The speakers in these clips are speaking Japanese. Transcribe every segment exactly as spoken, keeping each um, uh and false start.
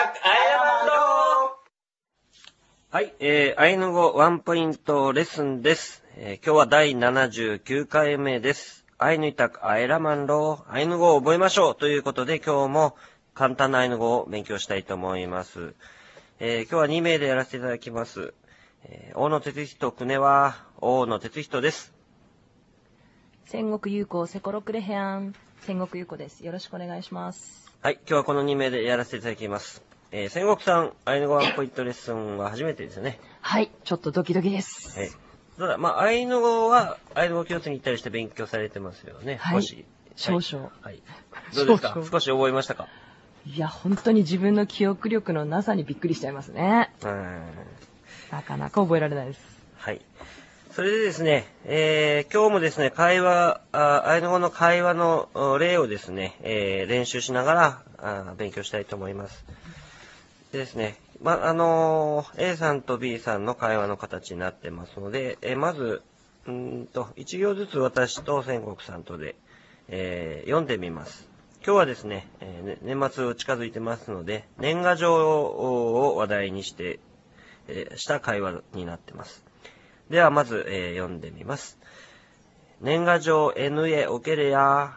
アイラマンド。はい、えー、アイヌ語ワンポイントレッスンです。えー、今日はだいななじゅうきゅうかいめです。アイヌイタクアイラマンド、アイヌ語を覚えましょうということで、今日も簡単なアイヌ語を勉強したいと思います。えー、今日はにめいでやらせていただきます。えー、大野哲人くねは、大野哲人です。 千国優子セコロクレヘアン、千国優子です。よろしくお願いします。 はい、今日はこのにめいでやらせていただきます。えー、千国さん、アイヌ語ワンポイントレッスンは初めてですよね。 はい、ちょっとドキドキです。 はい。ただ、まあ、アイヌ語は、アイヌ語教室に行ったりして勉強されてますよね。 はい、 少し。 少々。 はい。どうですか少々 少し覚えましたか？ いや、本当に自分の記憶力のなさにびっくりしちゃいますね。 うん。 なかなか覚えられないです。 はい。それでですね、えー、今日もですね、会話、あアイヌ語の会話の例をですね、えー、練習しながらあ勉強したいと思います。でですね、ま、あのー、A さんと B さんの会話の形になってますので、えー、まず、うんと、一行ずつ私と千国さんとで、えー、読んでみます。今日はですね、えー、年末近づいてますので、年賀状を話題にして、えー、した会話になってます。では、まず、えー、読んでみます。年賀状 エヌエ おけれや。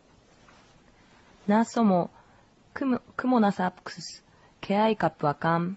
なそも、くも、くもなさくす、けあいかぷわかん。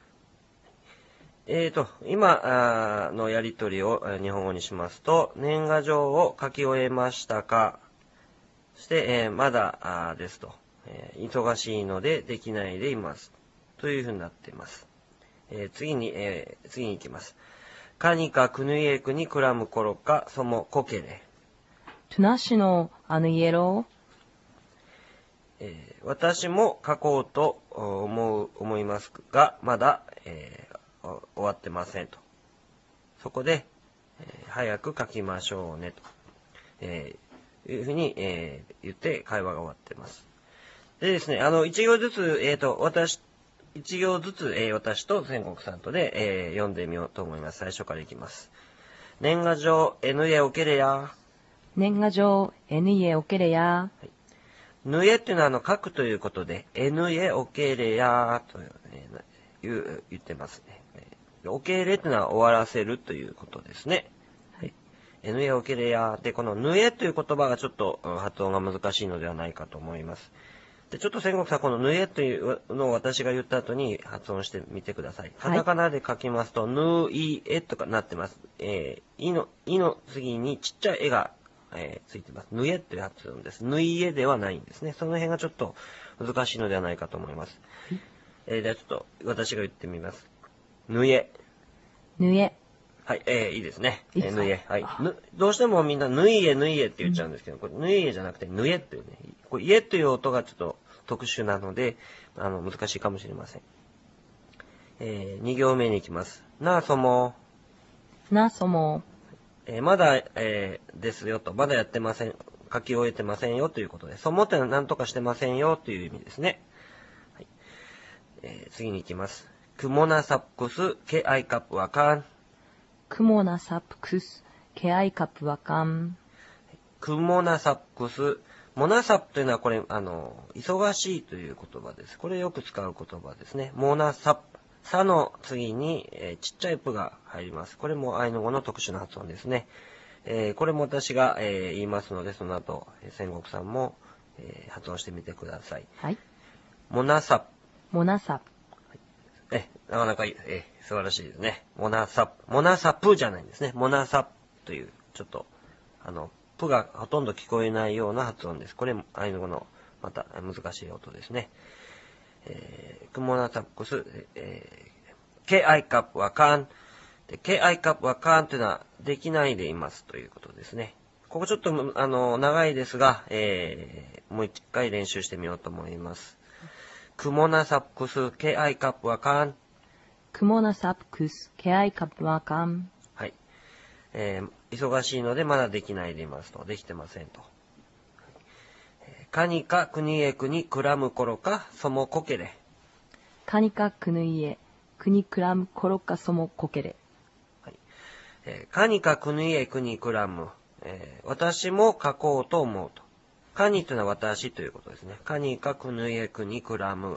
えーと、今のやりとりを日本語にしますと、年賀状を書き終えましたか？そして、えー、まだあですと、えー。忙しいのでできないでいます。というふうになっています。えー、次に、えー、次に行きます。かにかくぬいえくにくらむころか、そもこけれ。 トゥナシのあのイエロー。 えー、私も書こうと思う、思いますが、まだ、えー、終わってませんと。そこで、えー、早く書きましょうねと、えー、いうふうに、えー、言って会話が終わってます。でですね、あの、一行ずつ、えっと、私、一行ずつ、えー、私と千国さんとで、えー、読んでみようと思います。最初からいきます。年賀状 エヌエ おけれや。 年賀状 エヌエ おけれや。 はい、ぬえっていうのはあの書くということで、エヌエおけれやという、ね、言う言ってますね。おけれっていうのは終わらせるということですね。はい。エヌエおけれやで、このぬえという言葉がちょっと発音が難しいのではないかと思います。で、ちょっと千国さん、このぬえというのを私が言った後に発音してみてください。カタカナで書きますと、ぬいえとかなってます。えー、いの、いの次にちっちゃいえが、えー、ついてます。ぬえという発音です。ぬいえではないんですね。その辺がちょっと難しいのではないかと思います。えー、ではちょっと私が言ってみます。ぬえ。 ぬえ。 はい、えー、いいですね。 いいですか？ えー、ぬえ。はい。ぬ、どうしてもみんな、ぬいえ、ぬいえって言っちゃうんですけど、これ、ぬいえじゃなくて、ぬえっていうね。これ、家という音がちょっと特殊なので、あの、難しいかもしれません。えー、に行目に行きます。なあ、そも。 なそも。 えー、まだ、えー、ですよと。まだやってません。書き終えてませんよということで。そもってのは何とかしてませんよという意味ですね。はい。えー、次に行きます。くもなさっくす、けあいかぷわかん。 くもなさっくす、けあいかぷわかん。 くもなさっくす。モナサップというのはこれ、あの、忙しいという言葉です。これよく使う言葉ですね。モナサップ。さの次に、えー、ちっちゃいプが入ります。これもアイヌ語の特殊な発音ですね。えー、これも私が、えー、言いますので、その後、千国さんも、えー、発音してみてください。 はい。 モナサップ。 モナサップ。 え、なかなかいい、えー、素晴らしいですね。モナサップ。モナサップじゃないんですね。モナサップという、ちょっと、あの、プがほとんど聞こえないような発音です。これ、アイヌ語の、また、難しい音ですね。えー、クモナサックス、えー、ケアイカップはカン。で、ケアイカップはカンというのは、できないでいますということですね。ここちょっと、あの、長いですが、えー、もう一回練習してみようと思います。クモナサックス、ケアイカップはカン。 クモナサックス、ケアイカップはカン。 はい。えー、忙しいのでまだできないでいますと。できてませんと。かにかくにえくにくらむころかそもこけれ。 かにかくぬいえ、くにくらむころかそもこけれ。 はい。えー、かにかくぬいえくにくらむ。えー、私も書こうと思うと。かにというのは私ということですね。かにかくぬいえくにくらむ。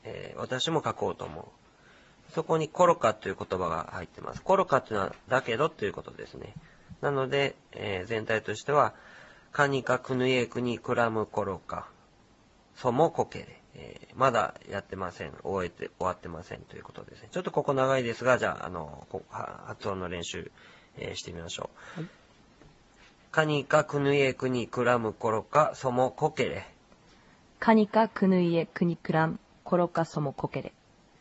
えー、私も書こうと思う。そこにコロカという言葉が入ってます。コロカというのはだけどということですね。なので、えー、全体としては、カニカクヌイエクニクラムコロカ、ソモコケレ。えー、まだやってません。終えて、終わってませんということですね。ちょっとここ長いですが、じゃあ、あの、発音の練習、えー、してみましょう。はい、カニカクヌイエクニクラムコロカ、ソモコケレ。 カニカクヌイエクニクラムコロカソモコケレ。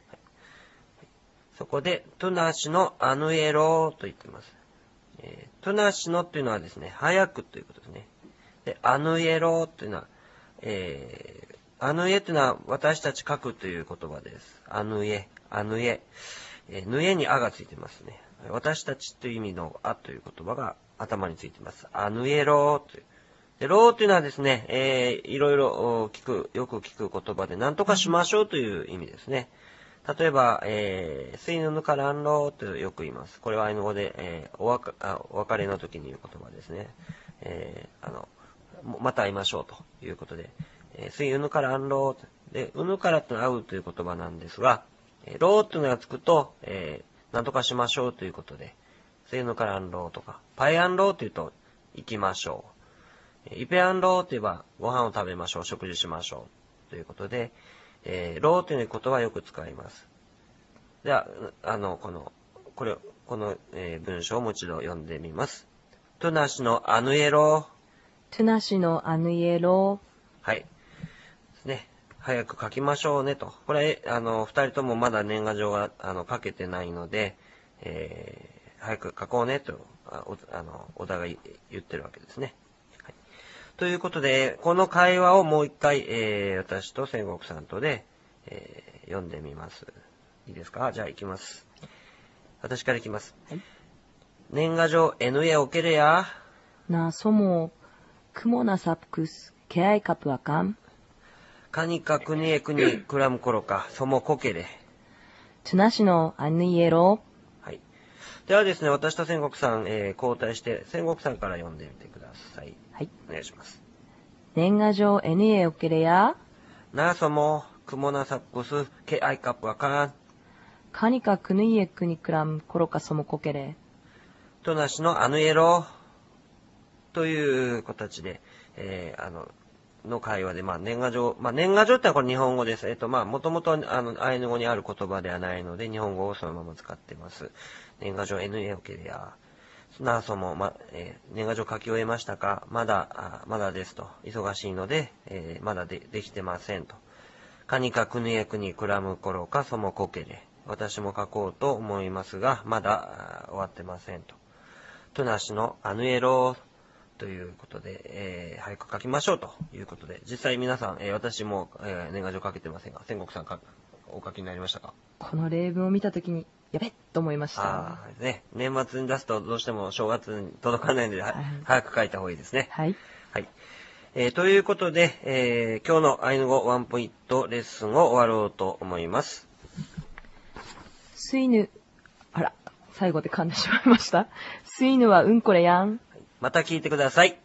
そこで、トゥナシのアヌエローと言っています。えー、トゥナシのっていうのはですね、早くということですね。で、アヌエローというのは、えー、アヌエというのは私たち書くという言葉です。アヌエ、アヌエ。えー、ヌエにあがついてますね。私たちという意味のあという言葉が頭についてます。アヌエローという。で、ローというのはですね、えー、いろいろ聞く、よく聞く言葉で何とかしましょうという意味ですね。例えば、えー、スイヌヌカランローとよく言います。これはアイヌ語で、えー、おわかあお別れの時に言う言葉ですね。えー、あの、また会いましょうということで、えー、スイヌヌカランローで、ウヌカラってのは会うという言葉なんですが、えー、ローっていうのがつくと、えー、なんとかしましょうということで、スイヌカランローとか、パイアンローというと、行きましょう。イペアンローといえば、ご飯を食べましょう、食事しましょうということで、えー、ローという言葉はよく使います。では、あの、この、これ、この、えー、文章をもう一度読んでみます。トゥナシのアヌエロー。 トゥナシのアヌエロー。 はい。ですね。早く書きましょうねと。これ、あの、二人ともまだ年賀状が、あの、書けてないので、えー、早く書こうねと、あ, おあの、お互い言ってるわけですね。ということで、この会話をもう一回、えー、私と仙国さんとで、えー、読んでみます。いいですか？じゃあ行きます。私から行きます。はい、年賀状エヌエオケレヤ。 なそも、クモナサプクス、ケアイカプアカン。 カニカクニエクニクラムコロカ、ソモコケレ。 トゥナシのアヌイエロー。はい。ではですね、私と仙国さん、えー、交代して、仙国さんから読んでみてください。 はい。 お願いします。 年賀状エヌエオケレヤ。 なそも、クモナサプクス、ケアイカプアカン。 カニカクヌイエクニクラムコロカソモコケレ。 トナシのアヌエロという形で、えー、あの、の会話で、まあ、年賀状、まあ、年賀状ってのはこれ日本語です。えっと、まあ、もともと、あの、アイヌ語にある言葉ではないので、日本語をそのまま使ってます。年賀状 エヌエー オケレア。なそも、ま、えー、年賀状書き終えましたか？まだ、あまだですと。忙しいので、えー、まだで、できてませんと。カニカクヌエクニクラムコロカソモコケレ。私も書こうと思いますが、まだ終わってませんと。トゥナシのアヌエローということで、えー、早く書きましょうということで、実際皆さん、えー、私も、えー、年賀状書けてませんが、仙国さんかお書きになりましたか？ この例文を見たときに、やべっと思いました。 ああ、ね。年末に出すとどうしても正月に届かないので、はい、早く書いた方がいいですね。 はい。 はい。えー、ということで、えー、今日のアイヌ語ワンポイントレッスンを終わろうと思います。 スイヌ、あら、最後で噛んでしまいました。スイヌはうんこれやん。 また聞いてください。